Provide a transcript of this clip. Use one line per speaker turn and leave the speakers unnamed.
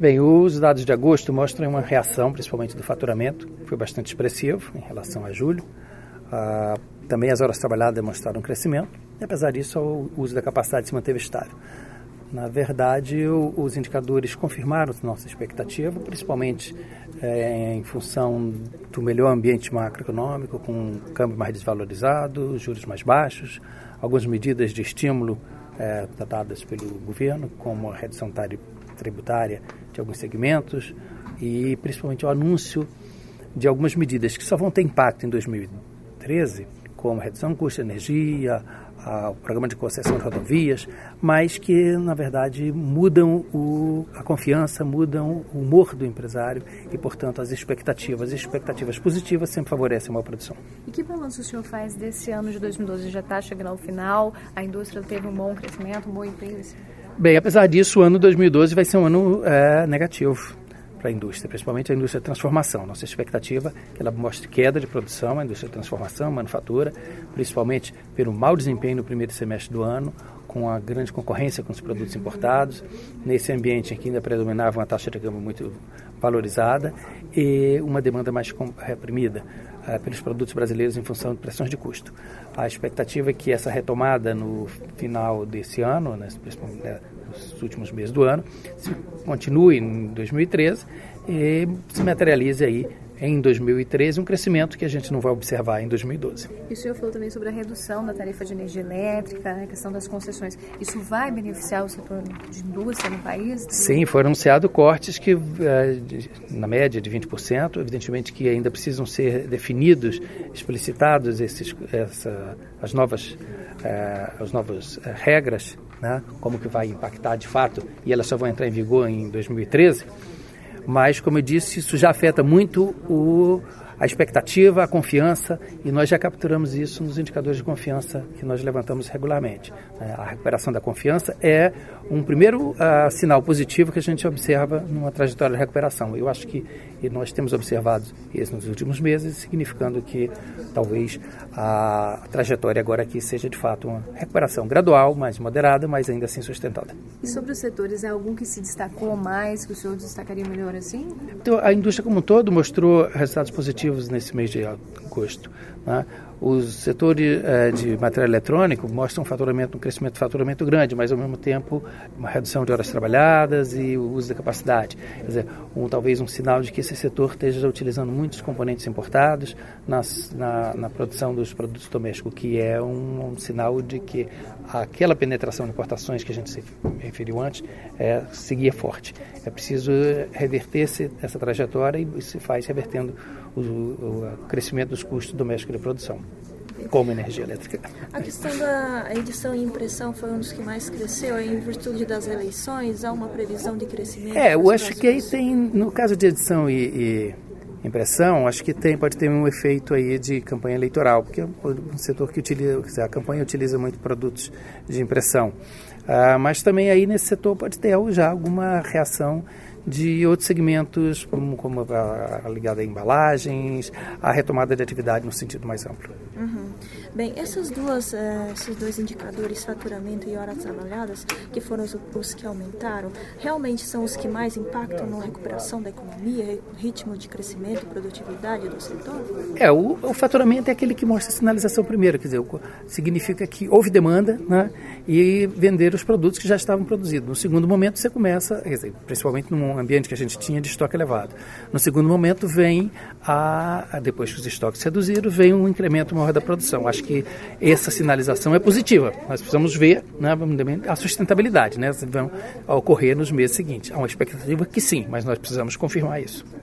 Bem, os dados de agosto mostram uma reação, principalmente do faturamento, que foi bastante expressivo em relação a julho. Também as horas trabalhadas demonstraram um crescimento, e apesar disso, o uso da capacidade se manteve estável. Na verdade, os indicadores confirmaram nossa expectativa, principalmente em função do melhor ambiente macroeconômico, com um câmbio mais desvalorizado, juros mais baixos, algumas medidas de estímulo dadas pelo governo, como a redução tributária de alguns segmentos e principalmente o anúncio de algumas medidas que só vão ter impacto em 2013, como a redução do custo de energia, o programa de concessão de rodovias, mas que, na verdade, mudam a confiança, mudam o humor do empresário e, portanto, as expectativas. As expectativas positivas sempre favorecem a produção.
E que balanço o senhor faz desse ano de 2012? Já está chegando ao final, a indústria teve um bom crescimento, um bom emprego?
Bem, apesar disso, o ano 2012 vai ser um ano negativo para a indústria, principalmente a indústria de transformação. Nossa expectativa é que ela mostre queda de produção, a indústria de transformação, manufatura, principalmente pelo mau desempenho no primeiro semestre do ano, com a grande concorrência com os produtos importados, nesse ambiente em que ainda predominava uma taxa de câmbio muito valorizada e uma demanda mais reprimida pelos produtos brasileiros em função de pressões de custo. A expectativa é que essa retomada no final desse ano, principalmente nos últimos meses do ano, continue em 2013 e se materialize aí em 2013 um crescimento que a gente não vai observar em 2012.
E o senhor falou também sobre a redução da tarifa de energia elétrica, a questão das concessões. Isso vai beneficiar o setor de indústria no país?
Sim, foram anunciados cortes que, na média de 20%, evidentemente que ainda precisam ser definidos, explicitados as novas regras, né, como que vai impactar de fato, e elas só vão entrar em vigor em 2013. Mas, como eu disse, isso já afeta muito a expectativa, a confiança, e nós já capturamos isso nos indicadores de confiança que nós levantamos regularmente. A recuperação da confiança é um primeiro sinal positivo que a gente observa numa trajetória de recuperação. Eu acho que nós temos observado isso nos últimos meses, significando que talvez a trajetória agora aqui seja de fato uma recuperação gradual, mais moderada, mas ainda assim sustentada.
E sobre os setores, é algum que se destacou mais, que o senhor destacaria melhor assim?
Então, a indústria como um todo mostrou resultados positivos nesse mês de agosto, né? Os setores de material eletrônico mostram um crescimento de faturamento grande, mas ao mesmo tempo uma redução de horas trabalhadas e o uso da capacidade. Quer dizer, talvez um sinal de que esse setor esteja utilizando muitos componentes importados na produção dos produtos domésticos, que é um sinal de que aquela penetração de importações que a gente se referiu antes seguia forte. É preciso reverter essa trajetória e se faz revertendo o crescimento dos custos domésticos de produção, como energia elétrica.
A questão da edição e impressão foi um dos que mais cresceu, em virtude das eleições, há uma previsão de crescimento?
Eu acho que aí tem, no caso de edição e impressão, acho que pode ter um efeito aí de campanha eleitoral, porque é um setor que a campanha utiliza muito produtos de impressão. Mas também aí nesse setor pode ter já alguma reação de outros segmentos, como a ligada a embalagens, a retomada de atividade no sentido mais amplo.
Uhum. Bem, esses dois indicadores, faturamento e horas trabalhadas, que foram os que aumentaram, realmente são os que mais impactam na recuperação da economia, ritmo de crescimento e produtividade do setor?
O faturamento é aquele que mostra a sinalização primeiro, quer dizer, significa que houve demanda, né, e vender os produtos que já estavam produzidos. No segundo momento você começa, quer dizer, principalmente num ambiente que a gente tinha de estoque elevado. No segundo momento vem, depois que os estoques se reduziram, vem um incremento maior da produção. Acho que essa sinalização é positiva. Nós precisamos ver, né, a sustentabilidade, né, vai ocorrer nos meses seguintes. Há uma expectativa que sim, mas nós precisamos confirmar isso.